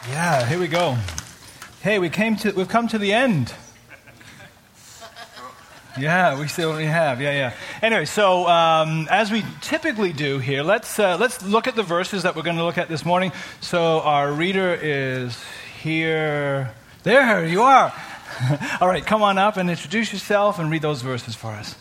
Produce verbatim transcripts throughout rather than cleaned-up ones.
Yeah, here we go. Hey, we came to we've come to the end. Yeah, we still we have. Yeah, yeah. Anyway, so um, as we typically do here, let's uh, let's look at the verses that we're going to look at this morning. So our reader is here. There you are. All right, come on up and introduce yourself and read those verses for us.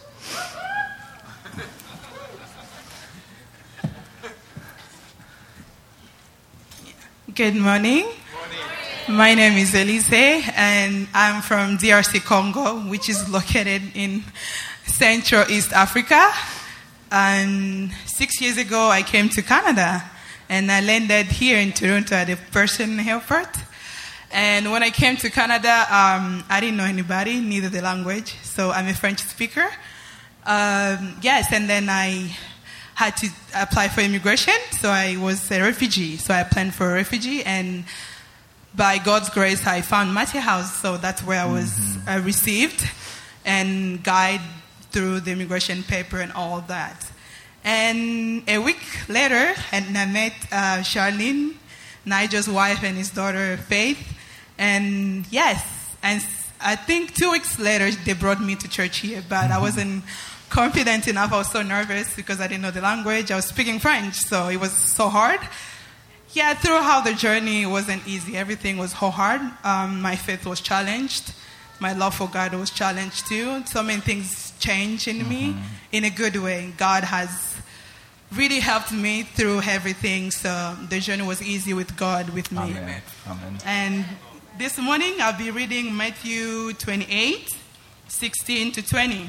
Good morning. My name is Elise, and I'm from D R C Congo, which is located in Central East Africa. And six years ago, I came to Canada, and I landed here in Toronto at the Pearson Airport. And when I came to Canada, um, I didn't know anybody, neither the language, so I'm a French speaker. Um, yes, and then I had to apply for immigration, so I was a refugee. So I applied for a refugee, and by God's grace, I found Matthew House, so that's where I was mm-hmm. uh, received and guided through the immigration paper and all that. And a week later, and I met uh, Charlene, Nigel's wife, and his daughter, Faith. And yes, and I think two weeks later, they brought me to church here, but mm-hmm. I wasn't confident enough. I was so nervous because I didn't know the language. I was speaking French, so it was so hard. Yeah, throughout the journey, it wasn't easy. Everything was so hard. Um, my faith was challenged. My love for God was challenged too. So many things changed in mm-hmm. me in a good way. God has really helped me through everything. So the journey was easy with God, with me. Amen. Amen. And this morning, I'll be reading Matthew twenty-eight, sixteen to twenty.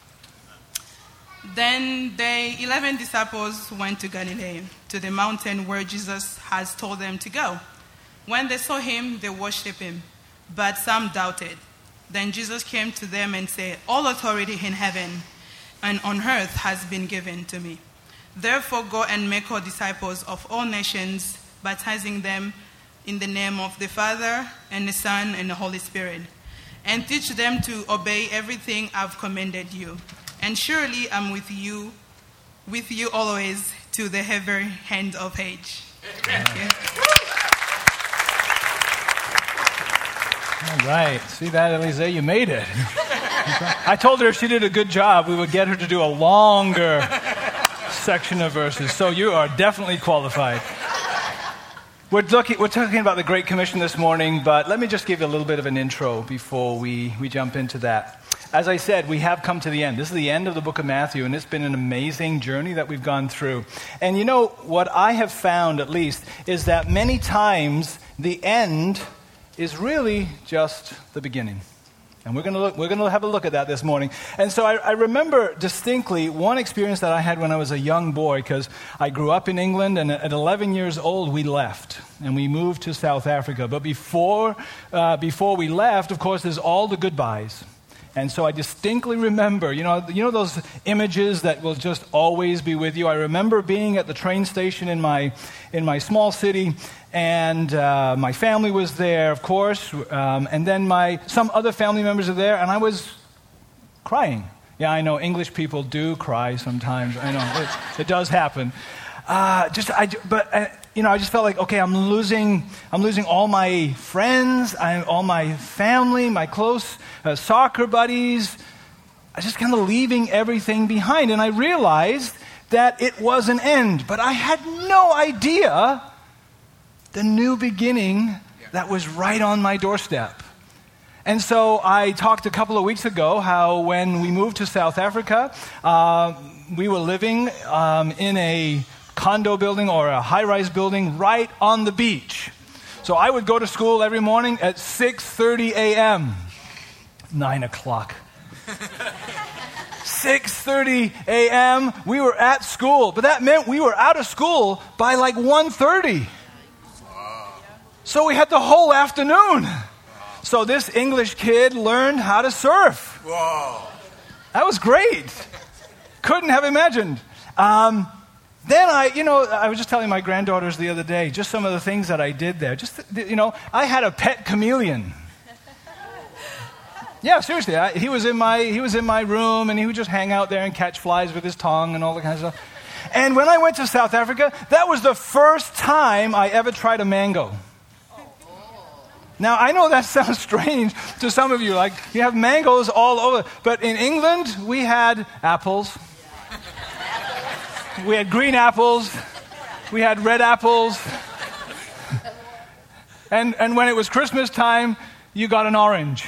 Then the eleven disciples went to Galilee, to the mountain where Jesus has told them to go. When they saw him, they worshipped him, but some doubted. Then Jesus came to them and said, "All authority in heaven and on earth has been given to me. Therefore go and make all disciples of all nations, baptizing them in the name of the Father and the Son and the Holy Spirit, and teach them to obey everything I've commanded you. And surely I'm with you, with you always to the very end of age." Thank you. All right. See that, Elise? You made it. I told her if she did a good job, we would get her to do a longer section of verses. So you are definitely qualified. We're, looking, we're talking about the Great Commission this morning, but let me just give you a little bit of an intro before we, we jump into that. As I said, we have come to the end. This is the end of the book of Matthew, and it's been an amazing journey that we've gone through. And you know, what I have found, at least, is that many times the end is really just the beginning. And we're going to look, we're going to have a look at that this morning. And so I, I remember distinctly one experience that I had when I was a young boy, because I grew up in England, and at eleven years old, we left, and we moved to South Africa. But before, uh, before we left, of course, there's all the goodbyes. And so I distinctly remember, you know, you know those images that will just always be with you. I remember being at the train station in my in my small city, and uh, my family was there, of course, um, and then my some other family members are there, and I was crying. Yeah, I know English people do cry sometimes. I know it, it does happen. Uh, just, I, but uh, you know, I just felt like, okay, I'm losing, I'm losing all my friends, I, all my family, my close uh, soccer buddies. I was just kind of leaving everything behind, and I realized that it was an end, but I had no idea the new beginning that was right on my doorstep. And so I talked a couple of weeks ago how when we moved to South Africa, uh, we were living um, in a condo building or a high-rise building right on the beach. So I would go to school every morning at six thirty a.m. Nine o'clock. six thirty a.m. we were at school, but that meant we were out of school by like one thirty. So we had the whole afternoon. So this English kid learned how to surf. Whoa. That was great. Couldn't have imagined. Um, then I, you know, I was just telling my granddaughters the other day, just some of the things that I did there. Just, you know, I had a pet chameleon. Yeah, seriously. I, he was in my he was in my room, and he would just hang out there and catch flies with his tongue and all that kind of stuff. And when I went to South Africa, that was the first time I ever tried a mango. Now, I know that sounds strange to some of you, like you have mangoes all over, but in England, we had apples. We had green apples. We had red apples. And, and when it was Christmas time, you got an orange.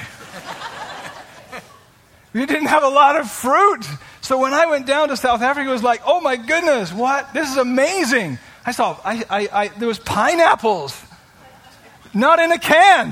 You didn't have a lot of fruit. So when I went down to South Africa, it was like, oh my goodness, what? This is amazing. I saw, I, I, I, there was pineapples. Not in a can.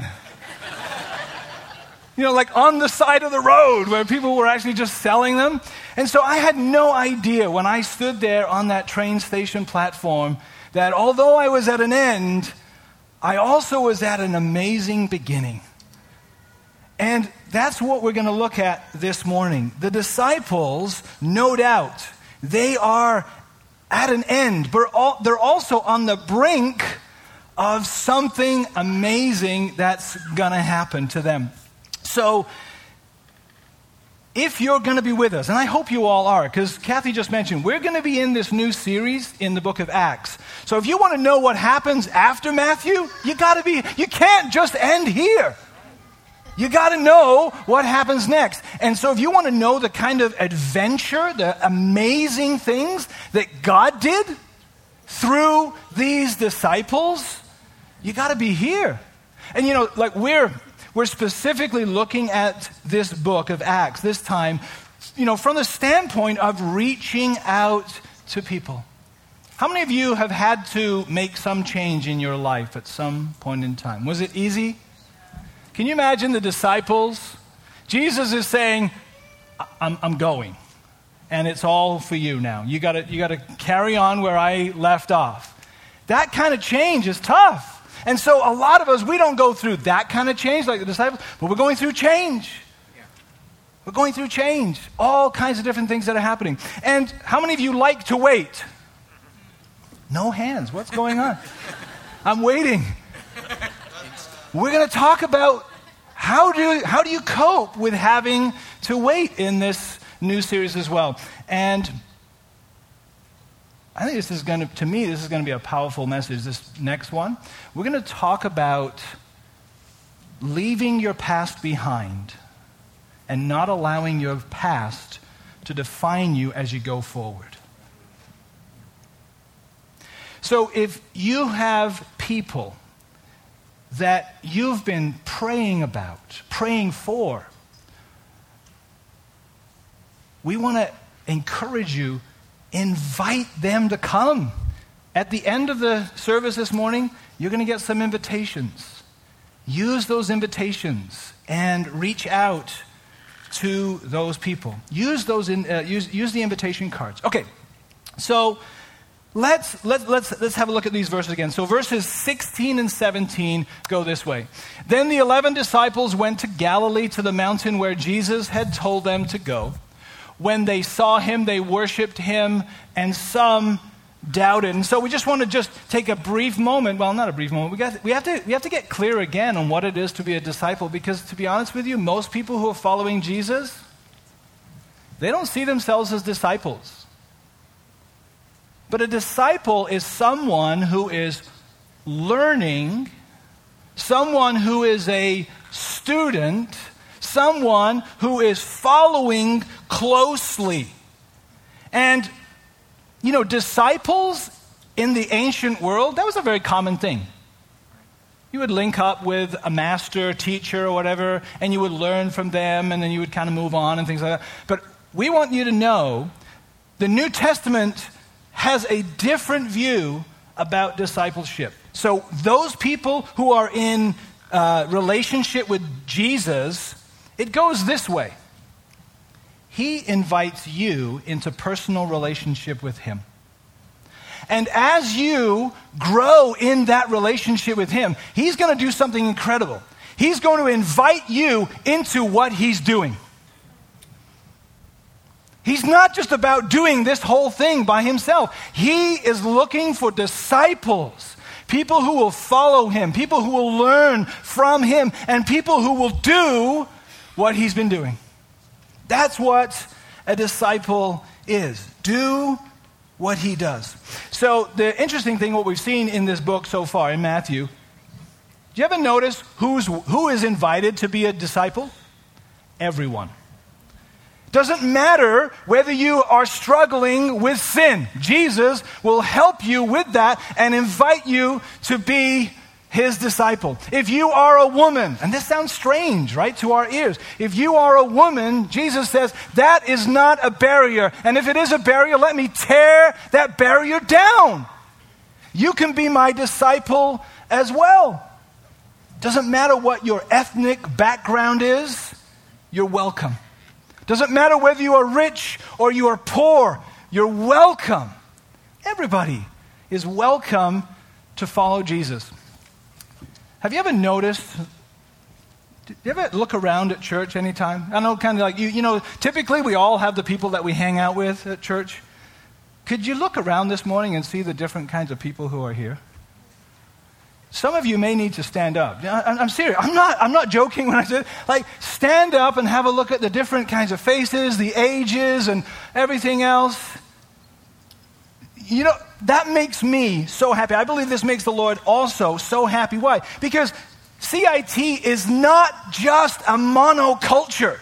You know, like on the side of the road where people were actually just selling them. And so I had no idea when I stood there on that train station platform that although I was at an end, I also was at an amazing beginning. And that's what we're going to look at this morning. The disciples, no doubt, they are at an end, but they're also on the brink of something amazing that's going to happen to them. So, if you're going to be with us, and I hope you all are, because Kathy just mentioned, we're going to be in this new series in the book of Acts. So if you want to know what happens after Matthew, you got to be, you can't just end here. You got to know what happens next. And so if you want to know the kind of adventure, the amazing things that God did through these disciples, you got to be here. And you know, like we're we're specifically looking at this book of Acts this time, you know, from the standpoint of reaching out to people. How many of you have had to make some change in your life at some point in time? Was it easy? Can you imagine the disciples? Jesus is saying, I'm, I'm going, and it's all for you now. You got to you got to carry on where I left off. That kind of change is tough. And so a lot of us, we don't go through that kind of change like the disciples, but we're going through change. Yeah. We're going through change. All kinds of different things that are happening. And how many of you like to wait? No hands. What's going on? I'm waiting. We're going to talk about how do how do you cope with having to wait in this new series as well. And I think this is going to, to me, this is going to be a powerful message, this next one. We're going to talk about leaving your past behind and not allowing your past to define you as you go forward. So if you have people that you've been praying about, praying for, we want to encourage you, invite them to come. At the end of the service this morning, you're going to get some invitations. Use those invitations and reach out to those people. Use those in, uh, use use the invitation cards. Okay, so let's let's let's let's have a look at these verses again. So verses sixteen and seventeen go this way. Then the eleven disciples went to Galilee, to the mountain where Jesus had told them to go. When they saw him, they worshipped him, and some doubted. And so we just want to just take a brief moment. Well, not a brief moment. We got we have to we have to get clear again on what it is to be a disciple, because to be honest with you, most people who are following Jesus, they don't see themselves as disciples. But a disciple is someone who is learning, someone who is a student, someone who is following closely. And, you know, disciples in the ancient world, that was a very common thing. You would link up with a master, teacher, or whatever, and you would learn from them, and then you would kind of move on and things like that. But we want you to know the New Testament has a different view about discipleship. So those people who are in uh, relationship with Jesus, it goes this way. He invites you into personal relationship with him. And as you grow in that relationship with him, he's going to do something incredible. He's going to invite you into what he's doing. He's not just about doing this whole thing by himself. He is looking for disciples, people who will follow him, people who will learn from him, and people who will do what he's been doing. That's what a disciple is. Do what he does. So the interesting thing, what we've seen in this book so far, in Matthew, Do you ever notice who's, who is invited to be a disciple? Everyone. Doesn't matter whether you are struggling with sin. Jesus will help you with that and invite you to be his disciple. If you are a woman, and this sounds strange, right, to our ears. If you are a woman, Jesus says, that is not a barrier. And if it is a barrier, let me tear that barrier down. You can be my disciple as well. Doesn't matter what your ethnic background is, you're welcome. Doesn't matter whether you are rich or you are poor, you're welcome. Everybody is welcome to follow Jesus. Have you ever noticed, do you ever look around at church anytime? I know kind of like, you, you know, typically we all have the people that we hang out with at church. Could you look around this morning and see the different kinds of people who are here? Some of you may need to stand up. I'm serious. I'm not, I'm not joking when I say, like, stand up and have a look at the different kinds of faces, the ages, and everything else. You know, that makes me so happy. I believe this makes the Lord also so happy. Why? Because C I T is not just a monoculture.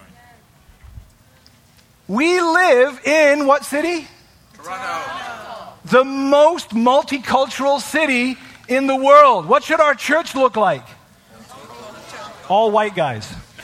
We live in what city? Toronto. The most multicultural city in the world. What should our church look like? All white guys.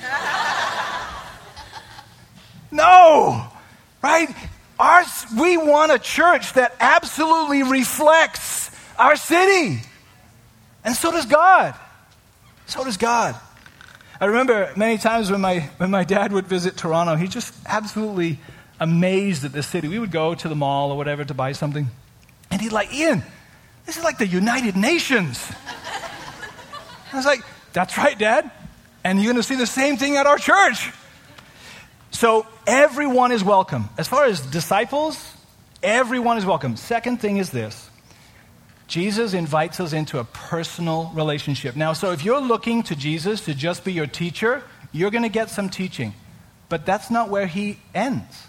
No, right? Our, we want a church that absolutely reflects our city. And so does God. So does God. I remember many times when my, when my dad would visit Toronto, he just absolutely amazed at the city. We would go to the mall or whatever to buy something. And he'd like, Ian, this is like the United Nations. I was like, that's right, Dad. And you're going to see the same thing at our church. So everyone is welcome. As far as disciples, everyone is welcome. Second thing is this. Jesus invites us into a personal relationship. Now, so if you're looking to Jesus to just be your teacher, you're going to get some teaching. But that's not where he ends.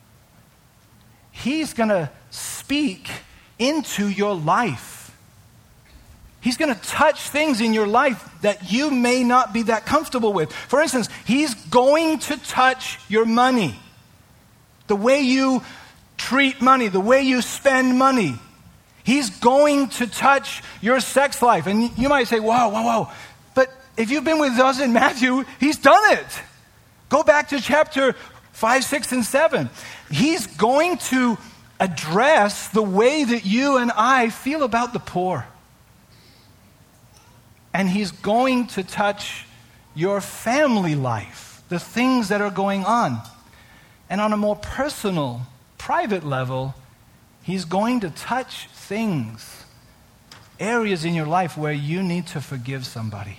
He's going to speak into your life. He's going to touch things in your life that you may not be that comfortable with. For instance, he's going to touch your money. The way you treat money, the way you spend money. He's going to touch your sex life. And you might say, whoa, whoa, whoa. But if you've been with us in Matthew, he's done it. Go back to chapter five, six, and seven. He's going to address the way that you and I feel about the poor. And he's going to touch your family life, the things that are going on. And on a more personal, private level, he's going to touch things, areas in your life where you need to forgive somebody.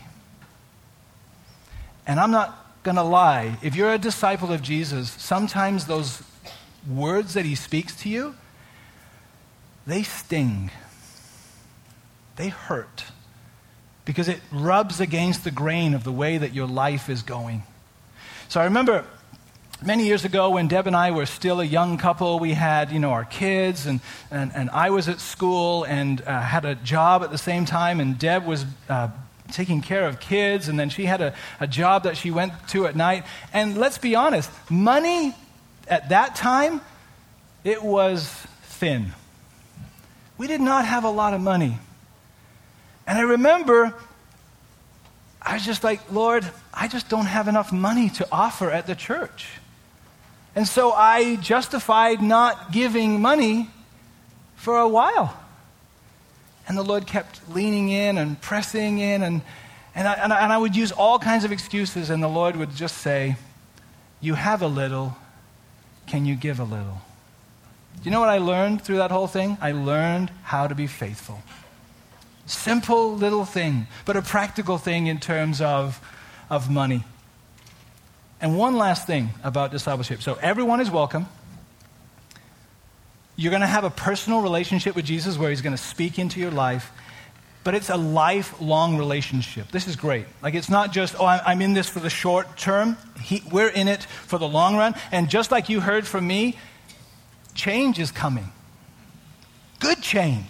And I'm not going to lie, if you're a disciple of Jesus, sometimes those words that he speaks to you, they sting. They hurt. Because it rubs against the grain of the way that your life is going. So I remember many years ago when Deb and I were still a young couple, we had, you know, our kids, and, and, and I was at school and uh, had a job at the same time, and Deb was uh, taking care of kids, and then she had a, a job that she went to at night. And let's be honest, money at that time, it was thin. We did not have a lot of money. And I remember, I was just like, Lord, I just don't have enough money to offer at the church. And so I justified not giving money for a while. And the Lord kept leaning in and pressing in, and, and, I, and, I, and I would use all kinds of excuses, and the Lord would just say, you have a little, can you give a little? Do you know what I learned through that whole thing? I learned how to be faithful. Simple little thing, but a practical thing in terms of, of money. And one last thing about discipleship. So everyone is welcome. You're going to have a personal relationship with Jesus where he's going to speak into your life. But it's a lifelong relationship. This is great. Like, it's not just, oh, I'm in this for the short term. He, we're in it for the long run. And just like you heard from me, change is coming. Good change.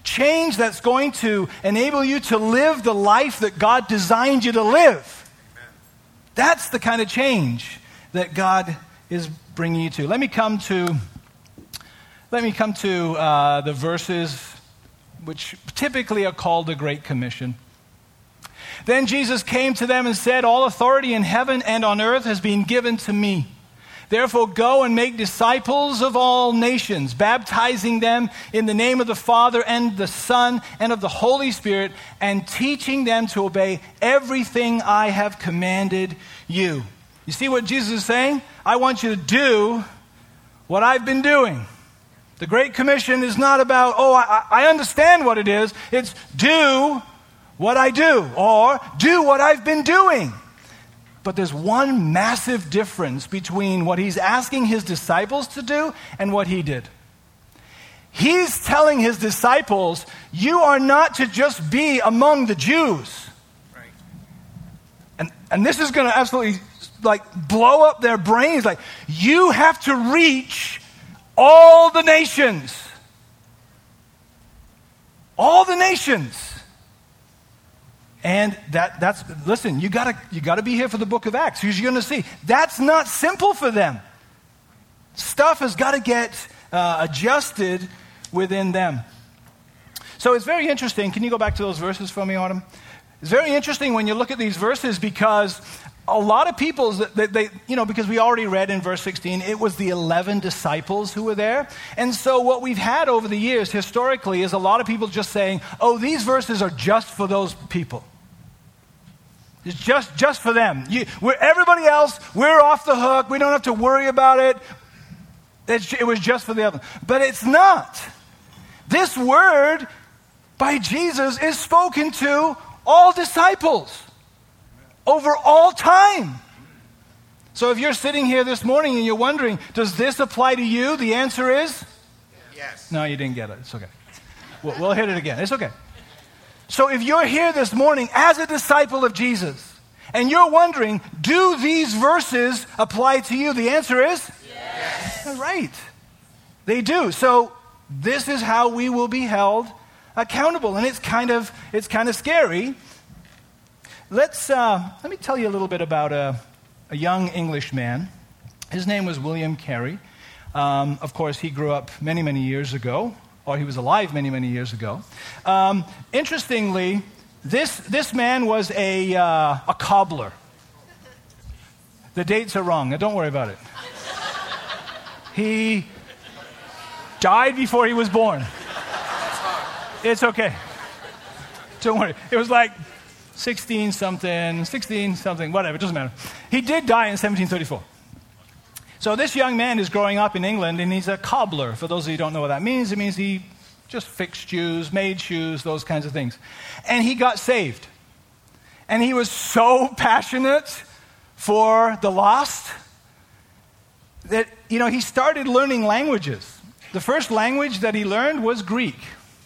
Change that's going to enable you to live the life that God designed you to live. Amen. That's the kind of change that God is bringing you to. Let me come to, let me come to uh, the verses which typically are called the Great Commission. Then Jesus came to them and said, "All authority in heaven and on earth has been given to me. Therefore go and make disciples of all nations, baptizing them in the name of the Father and the Son and of the Holy Spirit, and teaching them to obey everything I have commanded you." You see what Jesus is saying? I want you to do what I've been doing. The Great Commission is not about, oh, I, I understand what it is. It's do what I do, or do what I've been doing. But there's one massive difference between what he's asking his disciples to do and what he did. He's telling his disciples, you are not to just be among the Jews. Right. And, and this is going to absolutely like blow up their brains. Like, you have to reach all the nations. All the nations. And that that's listen, you gotta you gotta be here for the book of Acts, because you're gonna see that's not simple for them. Stuff has got to get uh, adjusted within them. So it's very interesting. Can you go back to those verses for me, Autumn? It's very interesting when you look at these verses, because a lot of people, they, they, you know, because we already read in verse sixteen, it was the eleven disciples who were there. And so what we've had over the years historically is a lot of people just saying, oh, these verses are just for those people. It's just, just for them. You, we're, everybody else, we're off the hook. We don't have to worry about it. It's, it was just for the other. But it's not. This word by Jesus is spoken to all disciples over all time. So if you're sitting here this morning and you're wondering, does this apply to you? The answer is? Yes. No, you didn't get it. It's okay. We'll, we'll hit it again. It's okay. So if you're here this morning as a disciple of Jesus, and you're wondering, do these verses apply to you? The answer is? Yes. All right. They do. So this is how we will be held accountable. And it's kind of, it's kind of scary. Let's, uh, let me tell you a little bit about a, a young English man. His name was William Carey. Um, of course, he grew up many, many years ago, or he was alive many, many years ago. Um, interestingly, this, this man was a, uh, a cobbler. The dates are wrong. Now, don't worry about it. He died before he was born. It's okay. Don't worry. It was like sixteen something, sixteen something, whatever, it doesn't matter. He did die in seventeen thirty-four. So this young man is growing up in England, and he's a cobbler. For those of you who don't know what that means, it means he just fixed shoes, made shoes, those kinds of things. And he got saved. And he was so passionate for the lost that, you know, he started learning languages. The first language that he learned was Greek.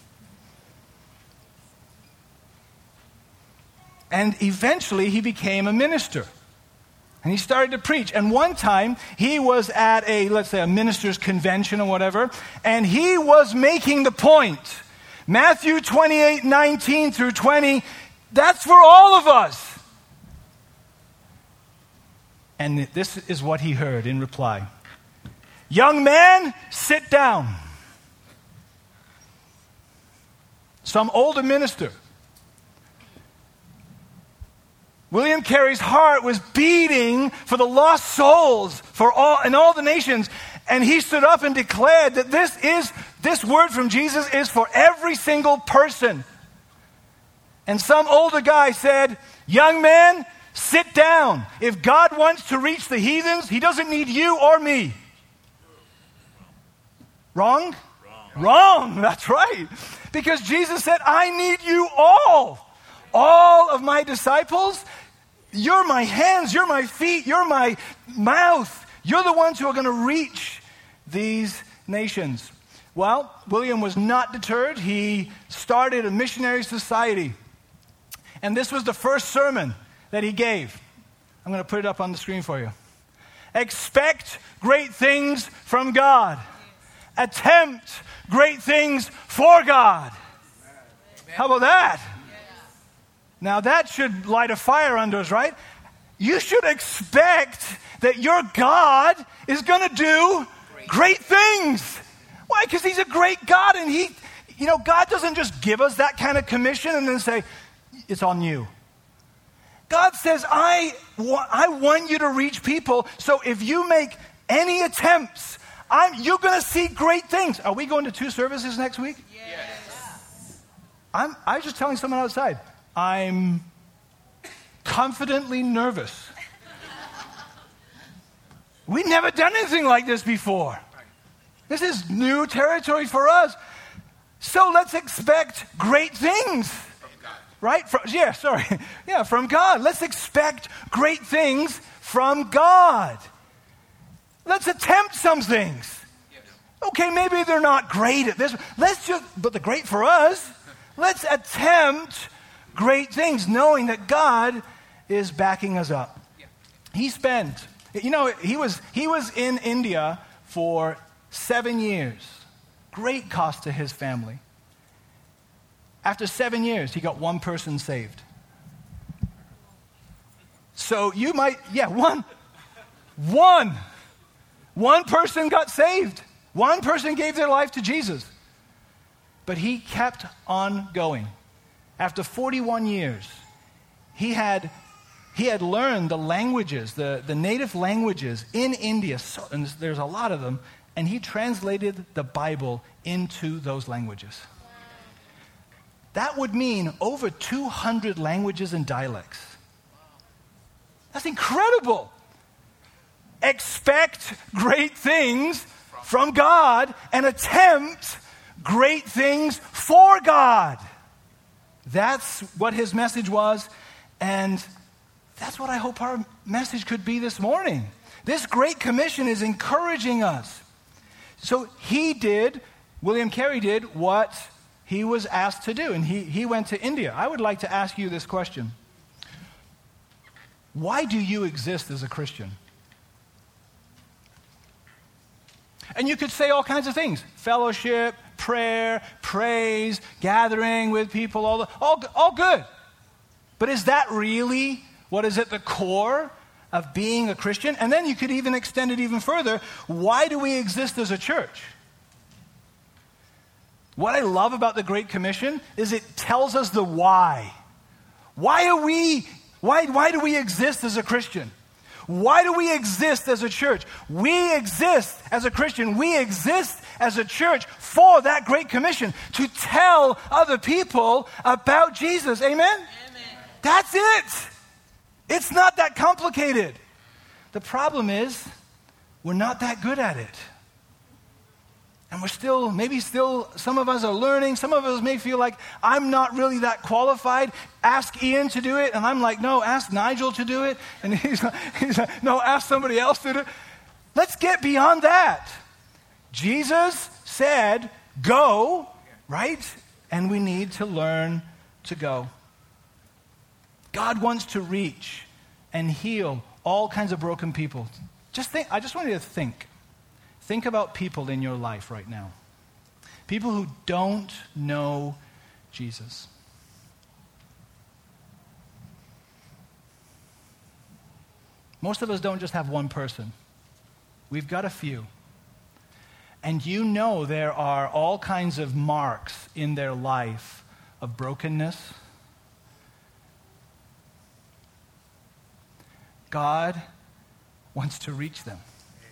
And eventually he became a minister. And he started to preach. And one time he was at a, let's say, a minister's convention or whatever, and he was making the point. Matthew twenty-eight, nineteen through twenty, that's for all of us. And this is what he heard in reply. Young man, sit down. Some older minister. William Carey's heart was beating for the lost souls for all in all the nations, and he stood up and declared that this is this word from Jesus is for every single person. And some older guy said, "Young man, sit down. If God wants to reach the heathens, he doesn't need you or me." Wrong? Wrong. Wrong. That's right. Because Jesus said, "I need you all. All of my disciples. You're my hands, you're my feet, you're my mouth. You're the ones who are going to reach these nations." Well, William was not deterred. He started a missionary society. And this was the first sermon that he gave. I'm going to put it up on the screen for you. Expect great things from God. Attempt great things for God. How about that? Now that should light a fire under us, right? You should expect that your God is going to do great things. Why? Because he's a great God, and he, you know, God doesn't just give us that kind of commission and then say, it's on you. God says, I, wa- I want you to reach people, so if you make any attempts, I'm, you're going to see great things. Are we going to two services next week? Yes. I'm, I was just telling someone outside, I'm confidently nervous. We've never done anything like this before. This is new territory for us. So let's expect great things. From God. Right? From, yeah, sorry. Yeah, from God. Let's expect great things from God. Let's attempt some things. Yes. Okay, maybe they're not great at this. Let's just, but they're great for us. Let's attempt great things, knowing that God is backing us up. Yeah. He spent, you know, he was he was in India for seven years. Great cost to his family. After seven years, he got one person saved. So you might, yeah, one, one, one person got saved. One person gave their life to Jesus. But he kept on going. After forty-one years, he had, he had learned the languages, the, the native languages in India, so, and there's a lot of them, and he translated the Bible into those languages. That would mean over two hundred languages and dialects. That's incredible. Expect great things from God and attempt great things for God. That's what his message was, and that's what I hope our message could be this morning. This Great Commission is encouraging us. So he did, William Carey did what he was asked to do, and he, he went to India. I would like to ask you this question. Why do you exist as a Christian? And you could say all kinds of things. Fellowship, prayer, praise, gathering with people, all, the, all, all good. But is that really what is at the core of being a Christian? And then you could even extend it even further. Why do we exist as a church? What I love about the Great Commission is it tells us the why. Why are we, why, why do we exist as a Christian? Why do we exist as a church? We exist as a Christian. We exist as a church for that Great Commission, to tell other people about Jesus. Amen? Amen. That's it. It's not that complicated. The problem is we're not that good at it. And we're still, maybe still, some of us are learning. Some of us may feel like, I'm not really that qualified. Ask Ian to do it. And I'm like, no, ask Nigel to do it. And he's like, he's like, no, ask somebody else to do it. Let's get beyond that. Jesus said, go, right? And we need to learn to go. God wants to reach and heal all kinds of broken people. Just think, I just want you to think. Think about people in your life right now. People who don't know Jesus. Most of us don't just have one person. We've got a few. And you know there are all kinds of marks in their life of brokenness. God wants to reach them.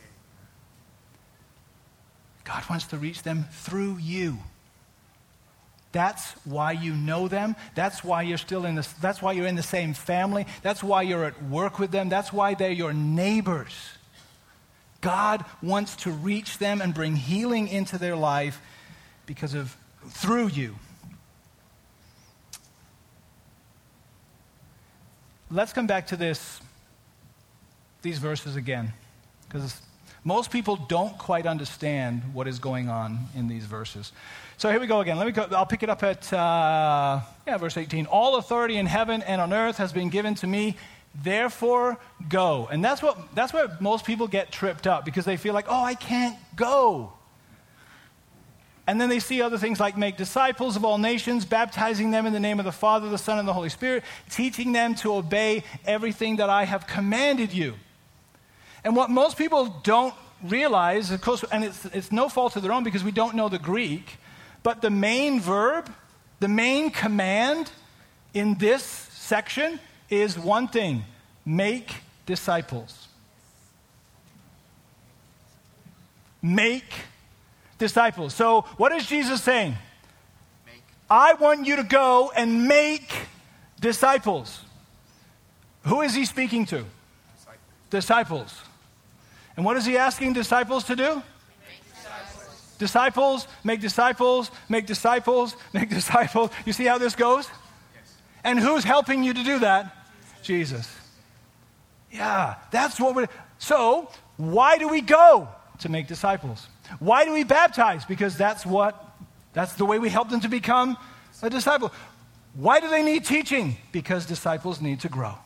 God wants to reach them through you. That's why you know them. That's why you're still in this, that's why you're in the same family. That's why you're at work with them. That's why they're your neighbors. God wants to reach them and bring healing into their life because of through you. Let's come back to this these verses again, because most people don't quite understand what is going on in these verses. So here we go again. Let me go. I'll pick it up at uh, yeah, verse eighteen. All authority in heaven and on earth has been given to me. Therefore, go. And that's what that's where most people get tripped up, because they feel like, oh, I can't go. And then they see other things like make disciples of all nations, baptizing them in the name of the Father, the Son, and the Holy Spirit, teaching them to obey everything that I have commanded you. And what most people don't realize, of course, and it's, it's no fault of their own because we don't know the Greek, but the main verb, the main command in this section is one thing: make disciples. Make disciples. So what is Jesus saying? Make. I want you to go and make disciples. Who is he speaking to? Disciples. Disciples. And what is he asking disciples to do? Make disciples. Disciples, make disciples, make disciples, make disciples. You see how this goes? Yes. And who's helping you to do that? Jesus. Yeah, that's what we're... So, why do we go? To make disciples. Why do we baptize? Because that's what, that's the way we help them to become a disciple. Why do they need teaching? Because disciples need to grow.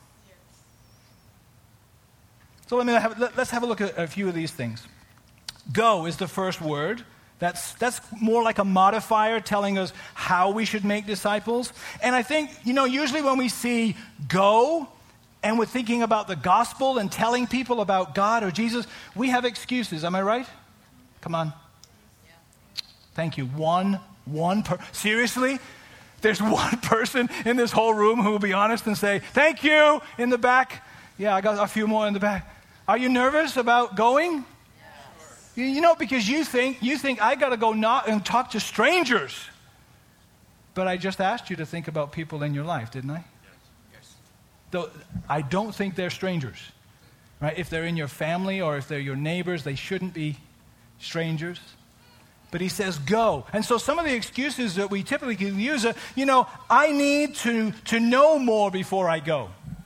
So let me have, let, let's have a look at a few of these things. Go is the first word. That's, that's more like a modifier telling us how we should make disciples. And I think, you know, usually when we see go and we're thinking about the gospel and telling people about God or Jesus, we have excuses. Am I right? Come on. Thank you. One, one per, seriously? There's one person in this whole room who will be honest and say, thank you, in the back. Yeah, I got a few more in the back. Are you nervous about going? Yes. You, you know, because you think, you think I got to go knock and talk to strangers. But I just asked you to think about people in your life, didn't I? Yes. Though I don't think they're strangers, right? If they're in your family or if they're your neighbors, they shouldn't be strangers. But he says, go. And so some of the excuses that we typically use are, you know, I need to, to know more before I go.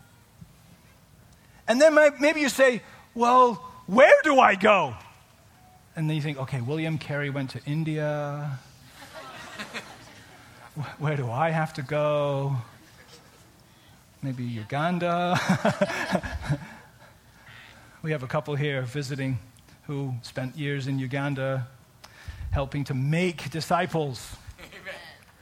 And then maybe you say, well, where do I go? And then you think, okay, William Carey went to India. Where do I have to go? Maybe Uganda. We have a couple here visiting who spent years in Uganda helping to make disciples. Amen.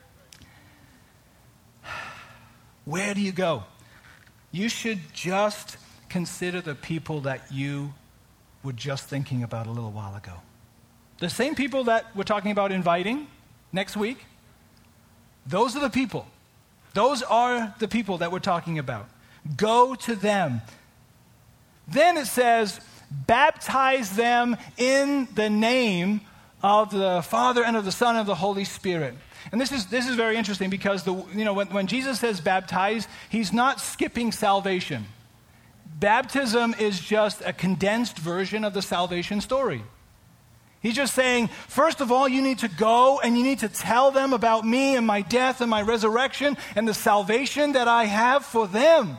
Where do you go? You should just consider the people that you were just thinking about a little while ago. The same people that we're talking about inviting next week, those are the people. Those are the people that we're talking about. Go to them. Then it says, baptize them in the name of the Father and of the Son and of the Holy Spirit. And this is this is very interesting because the you know when, when Jesus says baptize, he's not skipping salvation. Baptism is just a condensed version of the salvation story. He's just saying, first of all, you need to go and you need to tell them about me and my death and my resurrection and the salvation that I have for them.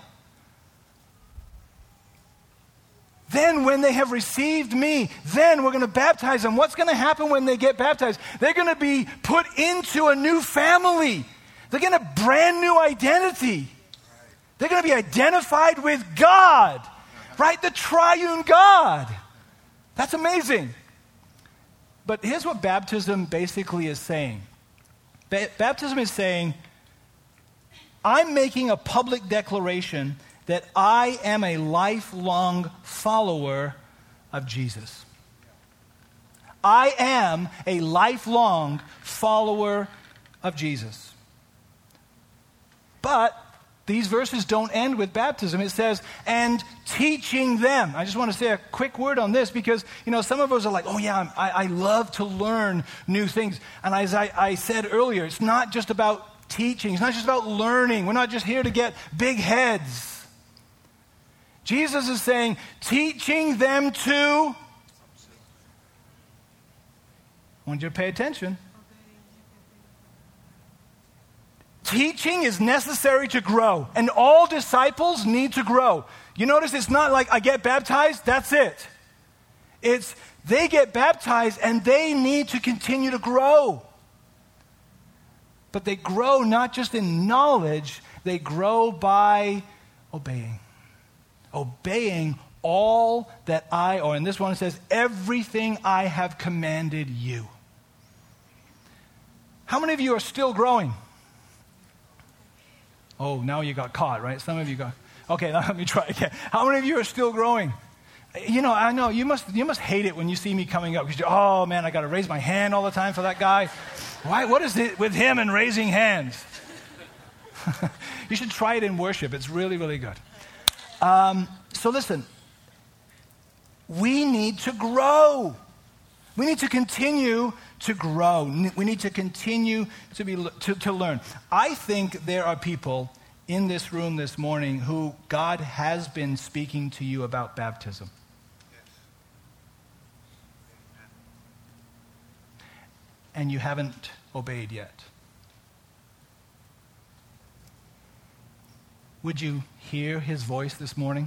Then when they have received me, then we're going to baptize them. What's going to happen when they get baptized? They're going to be put into a new family. They're going to have a brand new identity. They're going to be identified with God, right? The triune God. That's amazing. But here's what baptism basically is saying. Ba- baptism is saying, I'm making a public declaration that I am a lifelong follower of Jesus. I am a lifelong follower of Jesus. But these verses don't end with baptism. It says, and teaching them. I just want to say a quick word on this because, you know, some of us are like, oh yeah, I, I love to learn new things. And as I, I said earlier, it's not just about teaching. It's not just about learning. We're not just here to get big heads. Jesus is saying, teaching them to... I want you to pay attention. Teaching is necessary to grow, and all disciples need to grow. You notice it's not like I get baptized, that's it. It's they get baptized and they need to continue to grow. But they grow not just in knowledge, they grow by obeying. Obeying all that I, or in this one it says, everything I have commanded you. How many of you are still growing? Oh, now you got caught, right? Some of you got... Okay, now let me try again. How many of you are still growing? You know, I know, you must you must hate it when you see me coming up. Because you, oh, man, I got to raise my hand all the time for that guy. Why? What is it with him and raising hands? You should try it in worship. It's really, really good. Um, so listen, we need to grow. We need to continue to grow. We need to continue to be to, to learn. I think there are people in this room this morning who God has been speaking to you about baptism. And you haven't obeyed yet. Would you hear his voice this morning?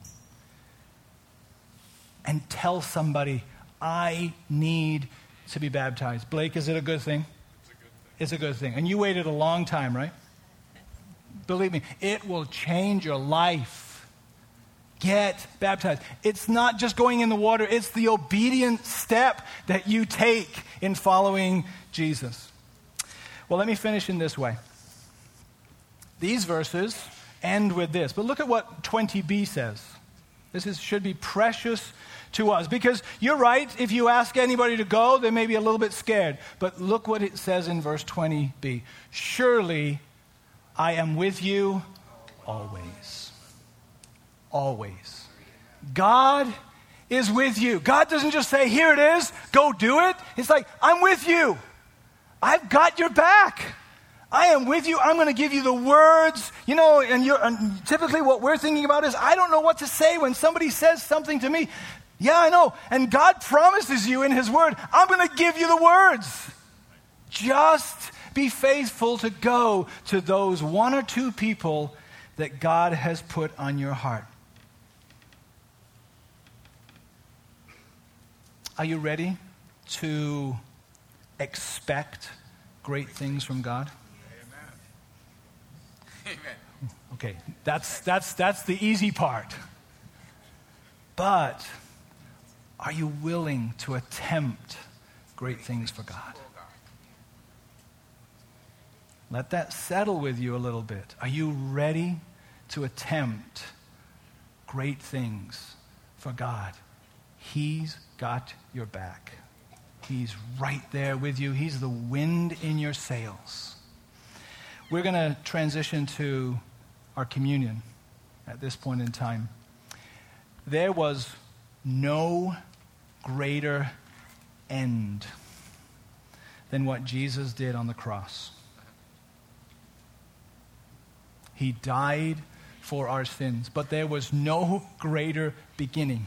And tell somebody, I need to be baptized. Blake, is it a good thing? It's a good thing. It's a good thing. And you waited a long time, right? Believe me, it will change your life. Get baptized. It's not just going in the water, it's the obedient step that you take in following Jesus. Well, let me finish in this way. These verses end with this, but look at what twenty b says. This is, should be precious to us, because you're right, if you ask anybody to go, they may be a little bit scared. But look what it says in verse twenty b. Surely I am with you always. Always. God is with you. God doesn't just say, here it is, go do it. It's like, I'm with you. I've got your back. I am with you. I'm going to give you the words. You know, and, you're, and typically what we're thinking about is, I don't know what to say when somebody says something to me. Yeah, I know. And God promises you in his word, I'm going to give you the words. Just be faithful to go to those one or two people that God has put on your heart. Are you ready to expect great things from God? Amen. Amen. Okay, that's that's that's the easy part. But are you willing to attempt great things for God? Let that settle with you a little bit. Are you ready to attempt great things for God? He's got your back. He's right there with you. He's the wind in your sails. We're going to transition to our communion at this point in time. There was no greater end than what Jesus did on the cross. He died for our sins, but there was no greater beginning.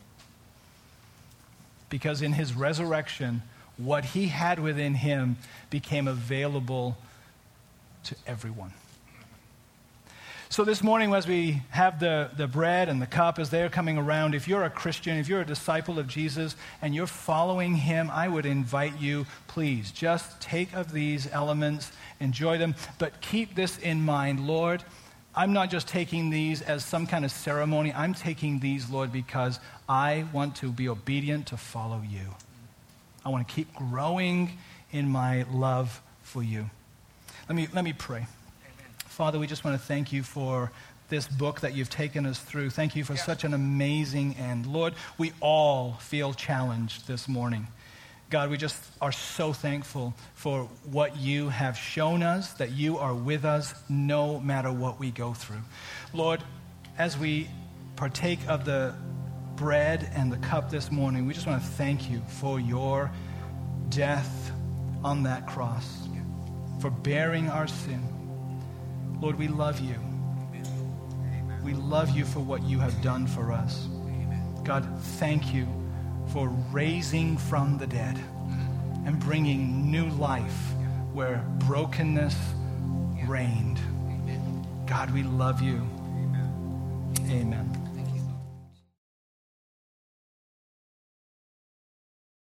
Because in his resurrection, what he had within him became available to everyone. So this morning, as we have the, the bread and the cup as they're coming around, if you're a Christian, if you're a disciple of Jesus and you're following him, I would invite you, please, just take of these elements, enjoy them, but keep this in mind. Lord, I'm not just taking these as some kind of ceremony. I'm taking these, Lord, because I want to be obedient to follow you. I want to keep growing in my love for you. Let me, let me pray. Father, we just want to thank you for this book that you've taken us through. Thank you for yeah. such an amazing end. Lord, we all feel challenged this morning. God, we just are so thankful for what you have shown us, that you are with us no matter what we go through. Lord, as we partake of the bread and the cup this morning, we just want to thank you for your death on that cross, for bearing our sin. Lord, we love you. Amen. We love you for what you have done for us. Amen. God, thank you for raising from the dead and bringing new life where brokenness reigned. Amen. God, we love you. Amen. Amen.